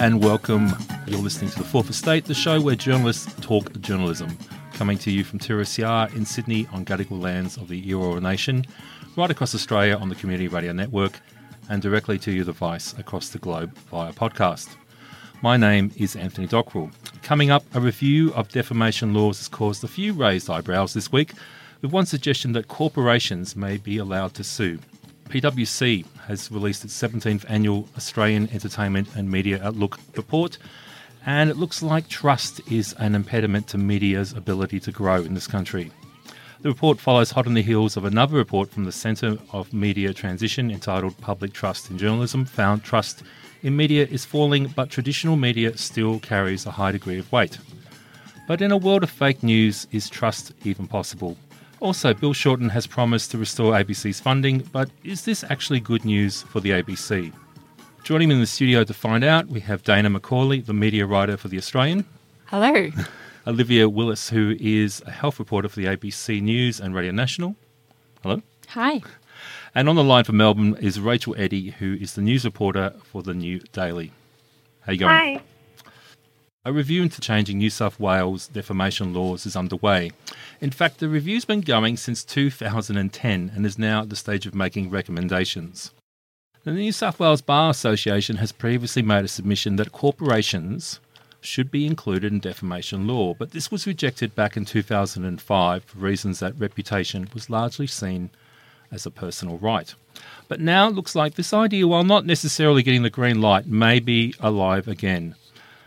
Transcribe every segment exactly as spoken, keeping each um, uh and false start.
and welcome. You're listening to The Fourth Estate, the show where journalists talk journalism. Coming to you from two R S R in Sydney on Gadigal lands of the Eora Nation, right across Australia on the Community Radio Network, and directly to your device across the globe via podcast. My name is Anthony Dockrell. Coming up, a review of defamation laws has caused a few raised eyebrows this week, with one suggestion that corporations may be allowed to sue. P W C has released its seventeenth annual Australian Entertainment and Media Outlook report, and it looks like trust is an impediment to media's ability to grow in this country. The report follows hot on the heels of another report from the Centre of Media Transition entitled Public Trust in Journalism found trust in media is falling, but traditional media still carries a high degree of weight. But in a world of fake news, is trust even possible? Also, Bill Shorten has promised to restore A B C's funding, but is this actually good news for the A B C? Joining me in the studio to find out, we have Dana McCauley, the media writer for The Australian. Hello. Olivia Willis, who is a health reporter for the A B C News and Radio National. Hello. Hi. And on the line from Melbourne is Rachel Eddy, who is the news reporter for The New Daily. How you going? Hi. A review into changing New South Wales defamation laws is underway. In fact, the review's been going since two thousand ten and is now at the stage of making recommendations. The New South Wales Bar Association has previously made a submission that corporations should be included in defamation law, but this was rejected back in two thousand five for reasons that reputation was largely seen as a personal right. But now it looks like this idea, while not necessarily getting the green light, may be alive again.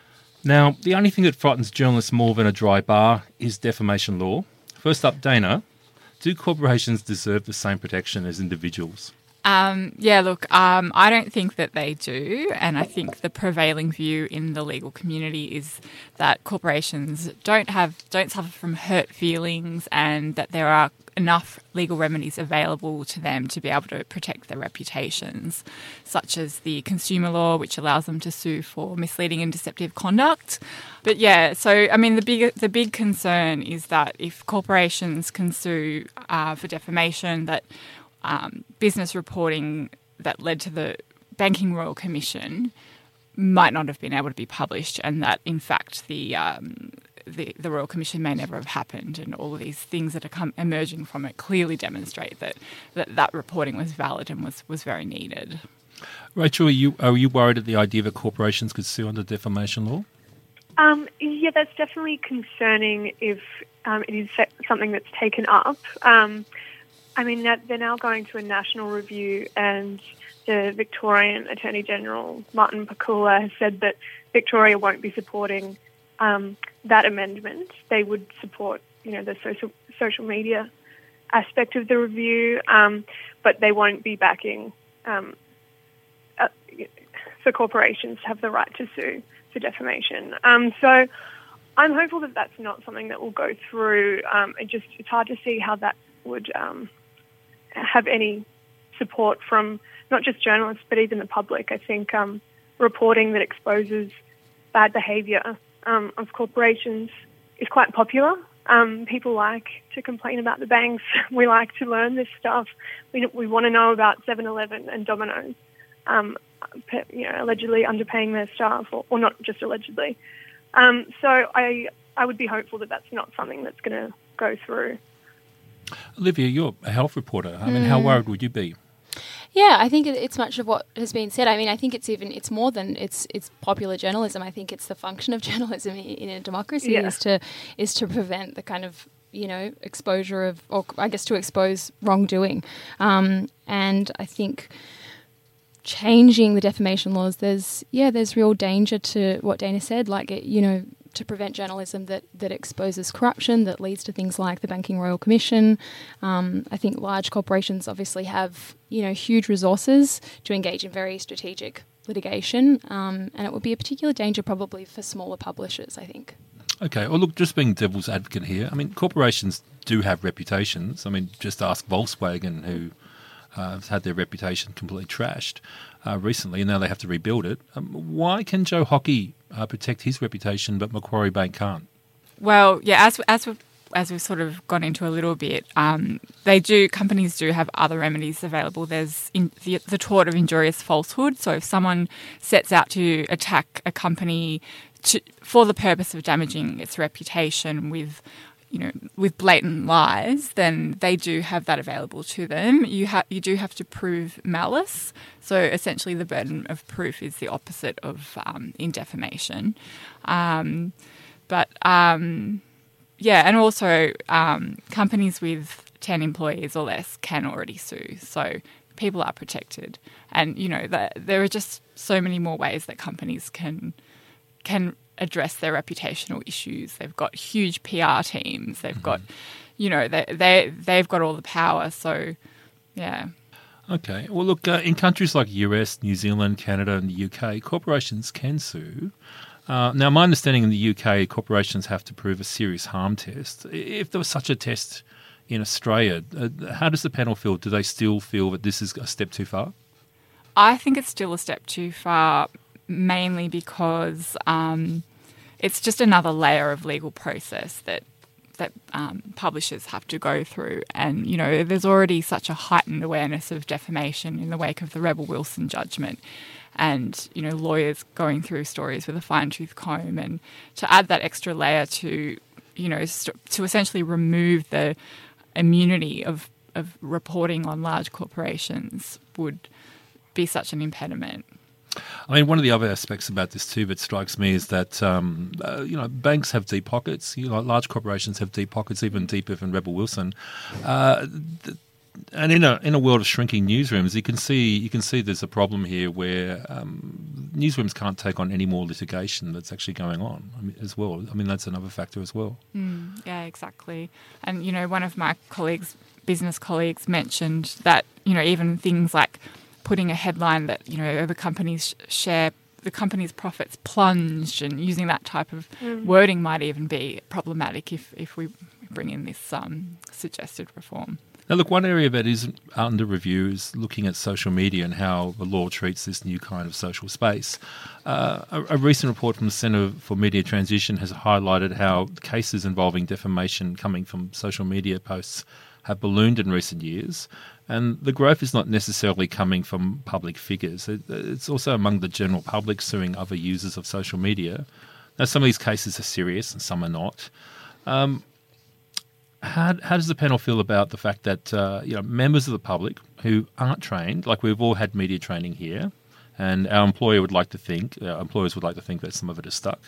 Now, the only thing that frightens journalists more than a dry bar is defamation law. First up, Dana, do corporations deserve the same protection as individuals? Um, yeah, look, um, I don't think that they do, and I think the prevailing view in the legal community is that corporations don't have don't suffer from hurt feelings, and that there are enough legal remedies available to them to be able to protect their reputations, such as the consumer law, which allows them to sue for misleading and deceptive conduct. But yeah, so I mean, the big the big concern is that if corporations can sue uh, for defamation, that Um, business reporting that led to the Banking Royal Commission might not have been able to be published, and that in fact the um, the, the Royal Commission may never have happened, and all of these things that are come, emerging from it clearly demonstrate that, that that reporting was valid and was, was very needed. Rachel, are you, are you worried at the idea that corporations could sue under defamation law? Um, yeah, that's definitely concerning if um, it is something that's taken up. Um, I mean, they're now going to a national review, and the Victorian Attorney General, Martin Pakula, has said that Victoria won't be supporting um, that amendment. They would support, you know, the social social media aspect of the review, um, but they won't be backing um, uh, for corporations to have the right to sue for defamation. Um, so I'm hopeful that that's not something that will go through. Um, it just it's hard to see how that would Um, have any support from not just journalists but even the public. I think um, reporting that exposes bad behaviour um, of corporations is quite popular. Um, people like to complain about the banks. We like to learn this stuff. We we want to know about seven eleven and Domino's, um, you know, allegedly underpaying their staff, or, or not just allegedly. Um, so I I would be hopeful that that's not something that's going to go through. Olivia, you're a health reporter. I mean, mm. how worried would you be? Yeah, I think it's much of what has been said. I mean, I think it's even it's more than it's it's popular journalism. I think it's the function of journalism in a democracy yeah. is to is to prevent the kind of, you know, exposure of, or I guess to expose wrongdoing. Um, and I think changing the defamation laws, there's yeah, there's real danger to what Dana said. Like it, you know, to prevent journalism that, that exposes corruption, that leads to things like the Banking Royal Commission. Um, I think large corporations obviously have, you know, huge resources to engage in very strategic litigation, um, and it would be a particular danger probably for smaller publishers, I think. Okay, well, look, just being devil's advocate here, I mean, corporations do have reputations. I mean, just ask Volkswagen, who uh, has had their reputation completely trashed uh, recently, and now they have to rebuild it. Um, why can Joe Hockey uh, protect his reputation, but Macquarie Bank can't? Well, yeah, as as as we've sort of gone into a little bit, um, they do companies do have other remedies available. There's in, the, the tort of injurious falsehood. So if someone sets out to attack a company to, for the purpose of damaging its reputation with, you know, with blatant lies, then they do have that available to them. You have you do have to prove malice. So essentially, the burden of proof is the opposite of um, in defamation. Um, but um, yeah, and also um, companies with ten employees or less can already sue. So people are protected, and you know that there are just so many more ways that companies can can. address their reputational issues. They've got huge P R teams. They've mm-hmm. got, you know, they they they've got all the power. So, yeah. Okay. Well, look, uh, in countries like U S, New Zealand, Canada, and the U K, corporations can sue. Uh, now, my understanding in the U K, corporations have to prove a serious harm test. If there was such a test in Australia, uh, how does the panel feel? Do they still feel that this is a step too far? I think it's still a step too far, mainly because um, it's just another layer of legal process that that um, publishers have to go through. And, you know, there's already such a heightened awareness of defamation in the wake of the Rebel Wilson judgment and, you know, lawyers going through stories with a fine-tooth comb. And to add that extra layer to, you know, st- to essentially remove the immunity of, of reporting on large corporations would be such an impediment. I mean, one of the other aspects about this too that strikes me is that, um, uh, you know, banks have deep pockets. You know, large corporations have deep pockets, even deeper than Rebel Wilson. Uh, th- and in a in a world of shrinking newsrooms, you can see you can see there's a problem here where um, newsrooms can't take on any more litigation that's actually going on I mean, as well. I mean, that's another factor as well. Mm, yeah, exactly. And, you know, one of my colleagues, business colleagues, mentioned that, you know, even things like putting a headline that, you know, the company's share, the company's profits plunged, and using that type of mm. wording might even be problematic if, if we bring in this um, suggested reform. Now, look, one area that is under review is looking at social media and how the law treats this new kind of social space. Uh, a, a recent report from the Centre for Media Transition has highlighted how cases involving defamation coming from social media posts have ballooned in recent years. And the growth is not necessarily coming from public figures. It, it's also among the general public suing other users of social media. Now, some of these cases are serious and some are not. Um, how, how does the panel feel about the fact that uh, you know, members of the public who aren't trained, like we've all had media training here, and our employer would like to think, our employers would like to think that some of it is stuck.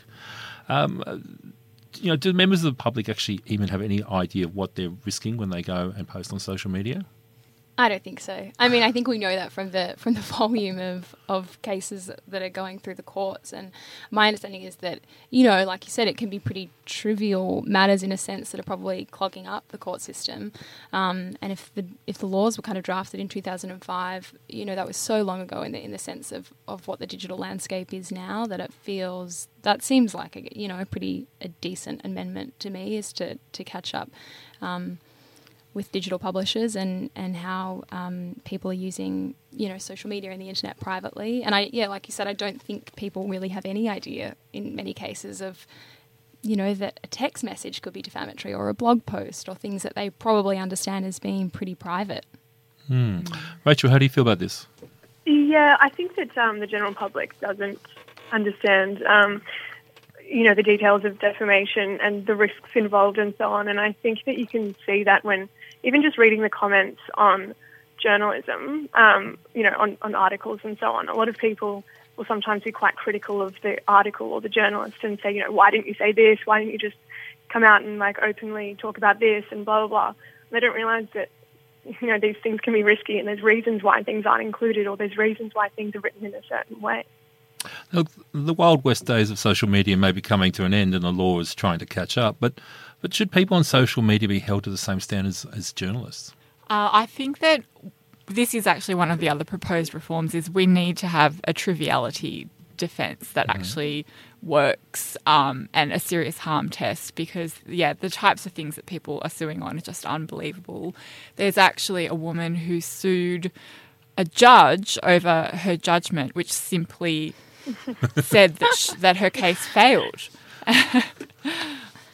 Um, you know, do members of the public actually even have any idea of what they're risking when they go and post on social media? I don't think so. I mean, I think we know that from the from the volume of, of cases that are going through the courts. And my understanding is that, you know, like you said, it can be pretty trivial matters in a sense that are probably clogging up the court system. Um, and if the if the laws were kind of drafted in two thousand five, you know, that was so long ago in the in the sense of, of what the digital landscape is now, that it feels, that seems like, a, you know, a pretty a decent amendment to me, is to, to catch up Um with digital publishers and, and how um, people are using, you know, social media and the internet privately. And I, yeah, like you said, I don't think people really have any idea in many cases of, you know, that a text message could be defamatory, or a blog post, or things that they probably understand as being pretty private. Hmm. Rachel, how do you feel about this? Yeah, I think that um, the general public doesn't understand, um, you know, the details of defamation and the risks involved and so on. And I think that you can see that when even just reading the comments on journalism, um, you know, on, on articles and so on. A lot of people will sometimes be quite critical of the article or the journalist and say, you know, why didn't you say this? Why didn't you just come out and, like, openly talk about this and blah, blah, blah. And they don't realise that, you know, these things can be risky and there's reasons why things aren't included, or there's reasons why things are written in a certain way. Look, the Wild West days of social media may be coming to an end and the law is trying to catch up, but but should people on social media be held to the same standards as journalists? Uh, I think that this is actually one of the other proposed reforms, is we need to have a triviality defence that mm-hmm. actually works, um, and a serious harm test, because, yeah, the types of things that people are suing on are just unbelievable. There's actually a woman who sued a judge over her judgment, which simply said that sh- that her case failed.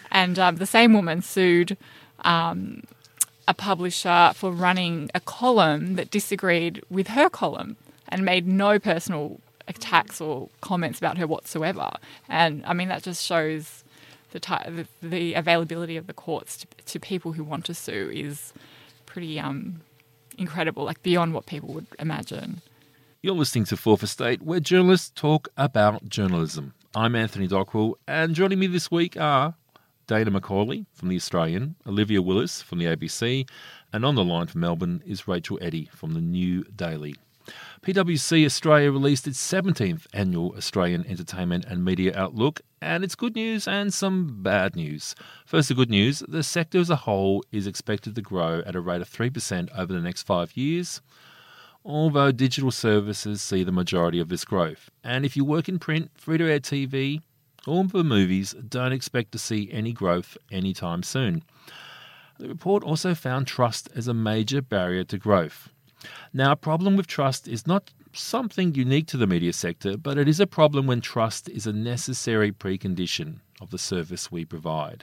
And um, the same woman sued um, a publisher for running a column that disagreed with her column and made no personal attacks or comments about her whatsoever. And, I mean, that just shows the ty- the, the availability of the courts to, to people who want to sue is pretty um, incredible, like beyond what people would imagine. You're listening to Fourth Estate, where journalists talk about journalism. I'm Anthony Dockrell, and joining me this week are Dana McCauley from The Australian, Olivia Willis from the A B C, and on the line from Melbourne is Rachel Eddy from the New Daily. P W C Australia released its seventeenth annual Australian Entertainment and Media Outlook, and it's good news and some bad news. First, the good news, the sector as a whole is expected to grow at a rate of three percent over the next five years, although digital services see the majority of this growth. And if you work in print, free-to-air T V, or for movies, don't expect to see any growth anytime soon. The report also found trust as a major barrier to growth. Now, a problem with trust is not something unique to the media sector, but it is a problem when trust is a necessary precondition of the service we provide.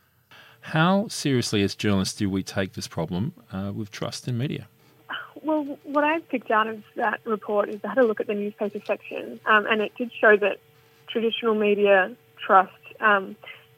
How seriously as journalists do we take this problem uh, with trust in media? Well, what I picked out of that report is I had a look at the newspaper section, um, and it did show that traditional media trust um,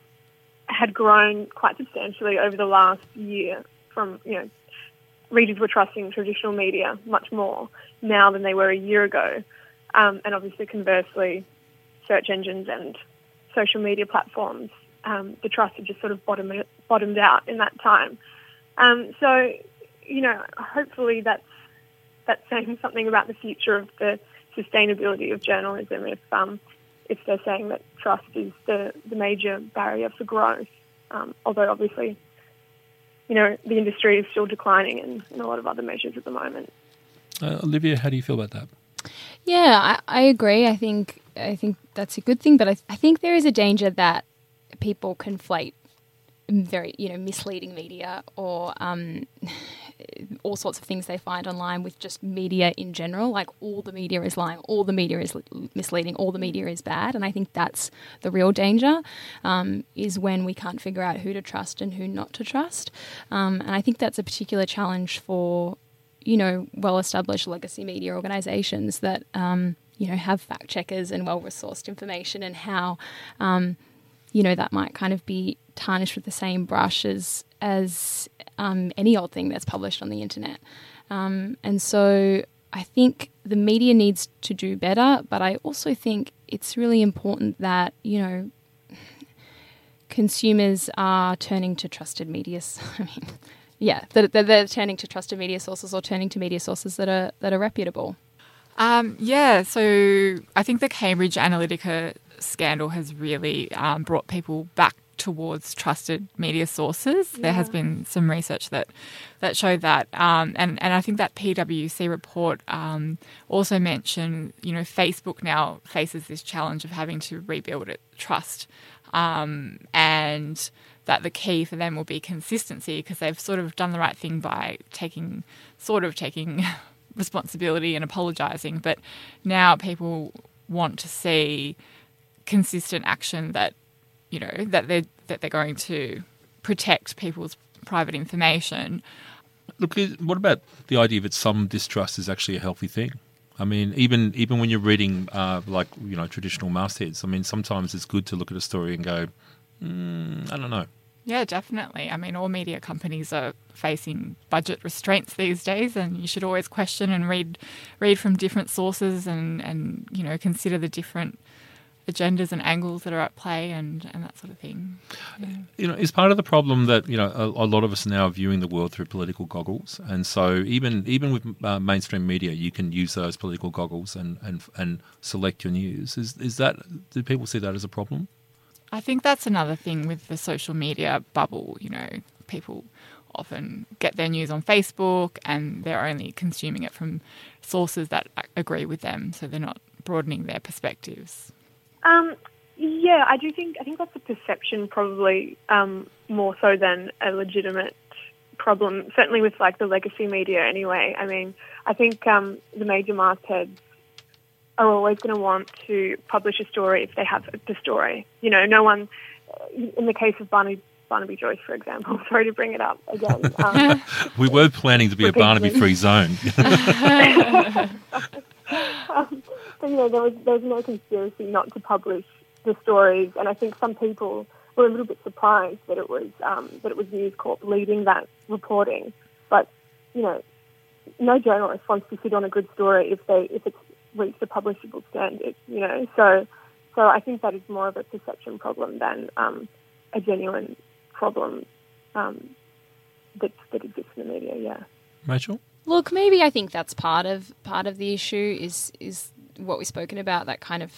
had grown quite substantially over the last year. From, you know, readers were trusting traditional media much more now than they were a year ago. Um, and obviously, conversely, search engines and social media platforms, um, the trust had just sort of bottomed, bottomed out in that time. Um, so, you know, hopefully that's, that's saying something about the future of the sustainability of journalism if um, if they're saying that trust is the, the major barrier for growth. Um, although, obviously, you know, the industry is still declining in, in a lot of other measures at the moment. Uh, Olivia, how do you feel about that? Yeah, I, I agree. I think I think that's a good thing, but I, I think there is a danger that people conflate very, you know, misleading media or um, all sorts of things they find online with just media in general. Like all the media is lying, all the media is misleading, all the media is bad. And I think that's the real danger, um, is when we can't figure out who to trust and who not to trust. Um, and I think that's a particular challenge for, you know, well-established legacy media organisations that, um, you know, have fact checkers and well-resourced information, and how, um, you know, that might kind of be tarnished with the same brush as as um, any old thing that's published on the internet. Um, and so I think the media needs to do better, but I also think it's really important that, you know, consumers are turning to trusted media. I mean, yeah, that they're, they're turning to trusted media sources or turning to media sources that are that are reputable. Um, yeah, so I think the Cambridge Analytica scandal has really um, brought people back towards trusted media sources. Yeah. There has been some research that that showed that, um, and and I think that P W C report um, also mentioned, you know, Facebook now faces this challenge of having to rebuild its trust, um, and that the key for them will be consistency, because they've sort of done the right thing by taking sort of taking responsibility and apologising, but now people want to see consistent action that, you know, that they're that they're going to protect people's private information. Look, what about the idea that some distrust is actually a healthy thing? I mean, even even when you're reading uh, like, you know, traditional mastheads, I mean, sometimes it's good to look at a story and go, mm, I don't know. Yeah, definitely. I mean, all media companies are facing budget restraints these days, and you should always question and read read from different sources and, and you know, consider the different agendas and angles that are at play and, and that sort of thing. Yeah. You know, is part of the problem that, you know, a, a lot of us are now viewing the world through political goggles, and so even even with uh, mainstream media, you can use those political goggles and, and and select your news. Is is that, do people see that as a problem? I think that's another thing with the social media bubble. You know, people often get their news on Facebook and they're only consuming it from sources that agree with them, so they're not broadening their perspectives. Um, yeah, I do think I think that's a perception, probably um, more so than a legitimate problem. Certainly with like the legacy media, anyway. I mean, I think um, the major mastheads are always going to want to publish a story if they have the story. You know, no one in the case of Barnaby, Barnaby Joyce, for example, sorry to bring it up again. Um, we were planning to be a Barnaby-free zone. um, but, you know, there was, there was no conspiracy not to publish the stories, and I think some people were a little bit surprised that it was um, that it was News Corp leading that reporting. But, you know, no journalist wants to sit on a good story if they if it's reached a publishable standard, you know. So so I think that is more of a perception problem than um, a genuine problem um, that that exists in the media, yeah. Rachel? Look, maybe I think that's part of part of the issue is is what we've spoken about, that kind of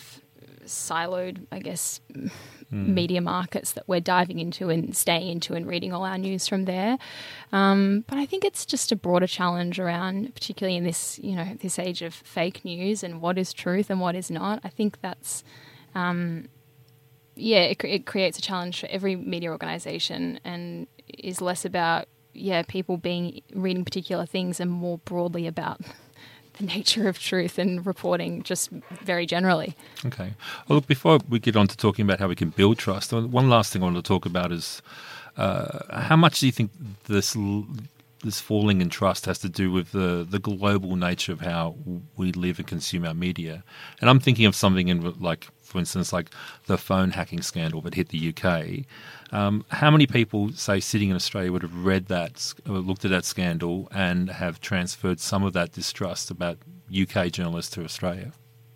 siloed, I guess, mm. media markets that we're diving into and staying into and reading all our news from there. Um, but I think it's just a broader challenge around, particularly in this, you know, this age of fake news and what is truth and what is not. I think that's, um, yeah, it, it creates a challenge for every media organisation and is less about, yeah, people being reading particular things and more broadly about the nature of truth and reporting just very generally. Okay. Well, look, before we get on to talking about how we can build trust, one last thing I want to talk about is uh, how much do you think this this falling in trust has to do with the, the global nature of how we live and consume our media? And I'm thinking of something in, like, for instance, like the phone hacking scandal that hit the U K. Um, how many people, say, sitting in Australia would have read that, or looked at that scandal and have transferred some of that distrust about U K journalists to Australia?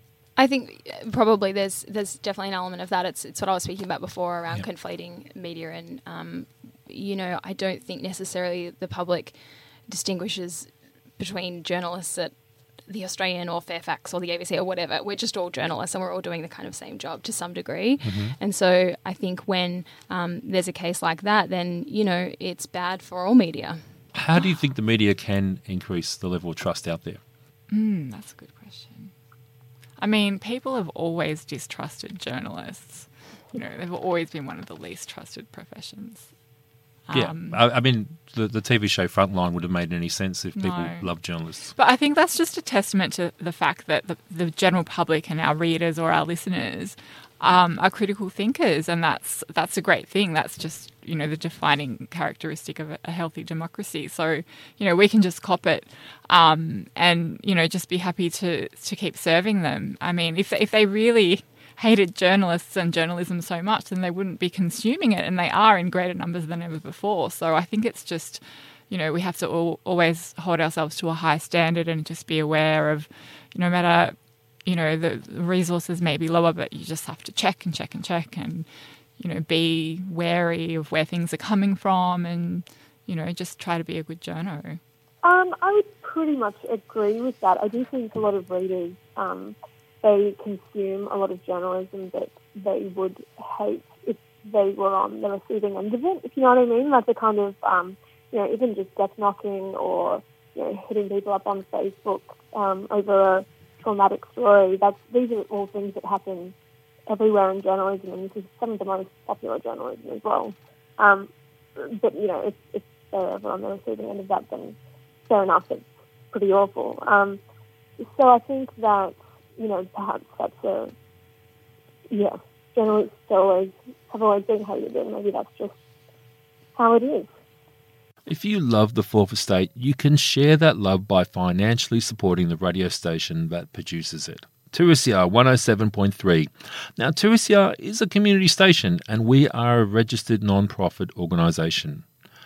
I think probably there's there's definitely an element of that. It's it's what I was speaking about before around yeah. conflating media and, um, you know, I don't think necessarily the public distinguishes between journalists at the Australian or Fairfax or the A B C or whatever. We're just all journalists and we're all doing the kind of same job to some degree. Mm-hmm. And so I think when um, there's a case like that, then, you know, it's bad for all media. How do you think the media can increase the level of trust out there? Mm, that's a good question. I mean, people have always distrusted journalists. You know, they've always been one of the least trusted professions. Yeah, Um, I, I mean, the, the T V show Frontline would have made any sense if people No. loved journalists. But I think that's just a testament to the fact that the, the general public and our readers or our listeners um, are critical thinkers, and that's that's a great thing. That's just, you know, the defining characteristic of a, a healthy democracy. So, you know, we can just cop it um, and, you know, just be happy to, to keep serving them. I mean, if if they really hated journalists and journalism so much, then they wouldn't be consuming it, and they are in greater numbers than ever before. So I think it's just, you know, we have to all, always hold ourselves to a high standard and just be aware of, no matter, you know, the resources may be lower, but you just have to check and check and check and, you know, be wary of where things are coming from and, you know, just try to be a good journo. Um, I would pretty much agree with that. I do think a lot of readers, um, they consume a lot of journalism that they would hate if they were on the receiving end of it, if you know what I mean. Like the kind of, um, you know, even just death knocking or, you know, hitting people up on Facebook um, over a traumatic story. That's, these are all things that happen everywhere in journalism, and this is some of the most popular journalism as well. Um, but, you know, if, if they're ever on the receiving end of that, then fair enough, it's pretty awful. Um, so I think that, you know, perhaps that's a, yeah, journalists always, have always been hated, and maybe that's just how it is. If you love The Fourth Estate, you can share that love by financially supporting the radio station that produces it. two S E R one oh seven point three. Now, two S E R is a community station, and we are a registered non-profit organisation.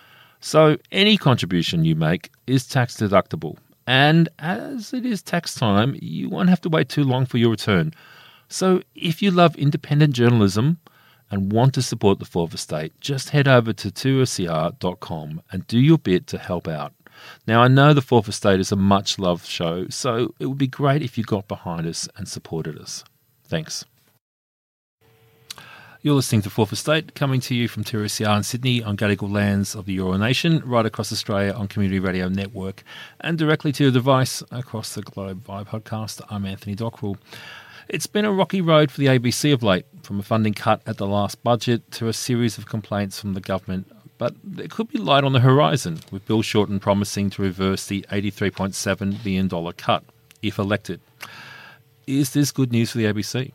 So any contribution you make is tax deductible. And as it is tax time, you won't have to wait too long for your return. So if you love independent journalism and want to support the Fourth Estate, just head over to two S E R dot com and do your bit to help out. Now, I know the Fourth Estate is a much-loved show, so it would be great if you got behind us and supported us. Thanks. You're listening to Fourth Estate, coming to you from two S E R in Sydney on Gadigal lands of the Eora Nation, right across Australia on Community Radio Network, and directly to your device across the globe via podcast. I'm Anthony Dockrell. It's been a rocky road for the A B C of late, from a funding cut at the last budget to a series of complaints from the government. But there could be light on the horizon, with Bill Shorten promising to reverse the eighty-three point seven billion dollars cut, if elected. Is this good news for the A B C?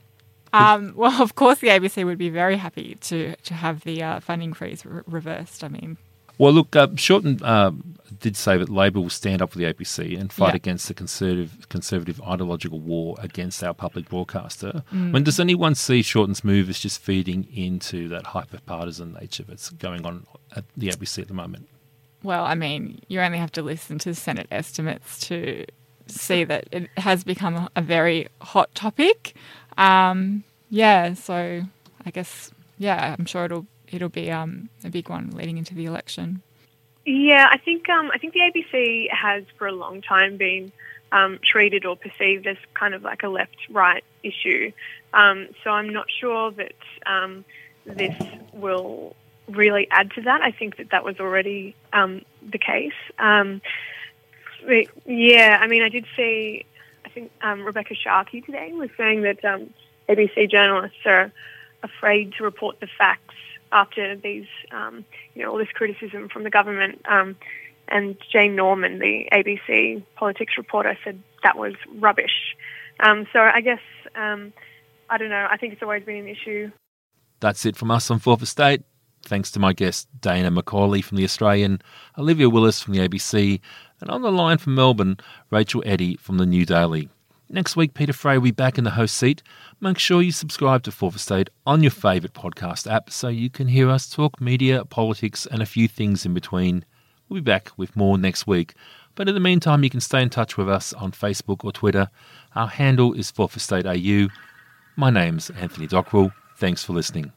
Um, well, of course, the A B C would be very happy to to have the uh, funding freeze re- reversed. I mean, well, look, uh, Shorten uh, did say that Labor will stand up for the A B C and fight Yeah. against the conservative conservative ideological war against our public broadcaster. Mm. When does anyone see Shorten's move as just feeding into that hyper-partisan nature that's going on at the A B C at the moment? well, I mean, you only have to listen to Senate estimates to see that it has become a very hot topic. Um, yeah, so I guess, yeah, I'm sure it'll it'll be um, a big one leading into the election. Yeah, I think um, I think the A B C has for a long time been um, treated or perceived as kind of like a left-right issue. Um, so I'm not sure that um, this will really add to that. I think that that was already um, the case. Um, but yeah, I mean, I did see, I think um, Rebecca Sharkey today was saying that um, A B C journalists are afraid to report the facts after these, um, you know, all this criticism from the government. Um, and Jane Norman, the A B C politics reporter, said that was rubbish. Um, so I guess, um, I don't know, I think it's always been an issue. That's it from us on Fourth Estate. Thanks to my guest Dana McCauley from The Australian, Olivia Willis from the A B C, and on the line from Melbourne, Rachel Eddy from the New Daily. Next week, Peter Fray will be back in the host seat. Make sure you subscribe to Fourth Estate on your favourite podcast app so you can hear us talk media, politics and a few things in between. We'll be back with more next week. But in the meantime, you can stay in touch with us on Facebook or Twitter. Our handle is Fourth Estate A U. My name's Anthony Dockrell. Thanks for listening.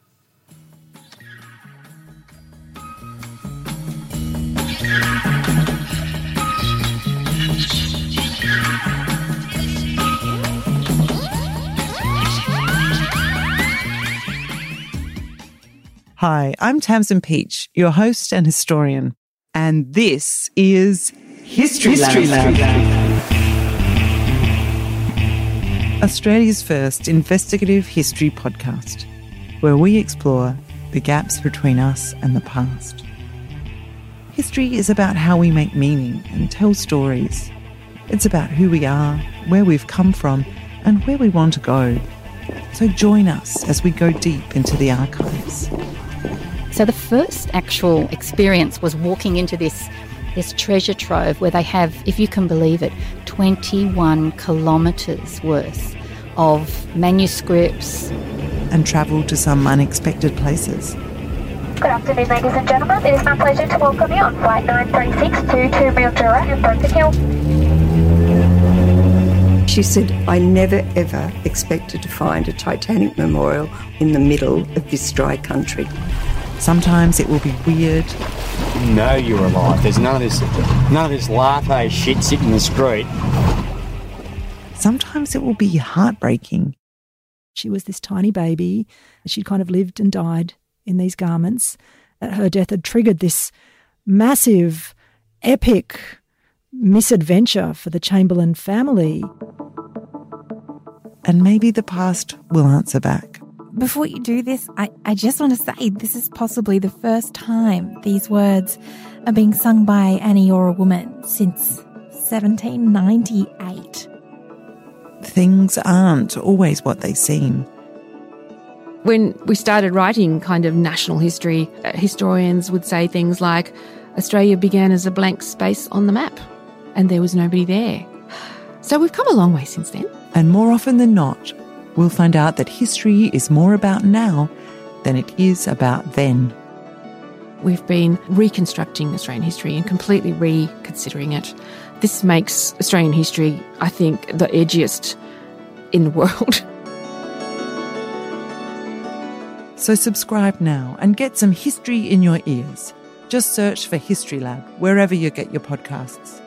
Hi, I'm Tamsin Peach, your host and historian, and this is History, History Lab. Lab. Australia's first investigative history podcast, where we explore the gaps between us and the past. History is about how we make meaning and tell stories. It's about who we are, where we've come from, and where we want to go. So join us as we go deep into the archives. So the first actual experience was walking into this this treasure trove where they have, if you can believe it, twenty-one kilometres worth of manuscripts. And travel to some unexpected places. Good afternoon, ladies and gentlemen. It is my pleasure to welcome you on Flight nine thirty-six to, to Mildura and Broken Hill. She said, I never ever expected to find a Titanic memorial in the middle of this dry country. Sometimes it will be weird. You know you're alive. There's none of this, none of this latte shit sitting in the street. Sometimes it will be heartbreaking. She was this tiny baby. She'd kind of lived and died in these garments. Her death had triggered this massive, epic misadventure for the Chamberlain family. And maybe the past will answer back. Before you do this, I, I just want to say this is possibly the first time these words are being sung by Annie or a woman since seventeen ninety-eight. Things aren't always what they seem. When we started writing kind of national history, uh, historians would say things like, Australia began as a blank space on the map, and there was nobody there. So we've come a long way since then. And more often than not, we'll find out that history is more about now than it is about then. We've been reconstructing Australian history and completely reconsidering it. This makes Australian history, I think, the edgiest in the world. So subscribe now and get some history in your ears. Just search for History Lab wherever you get your podcasts.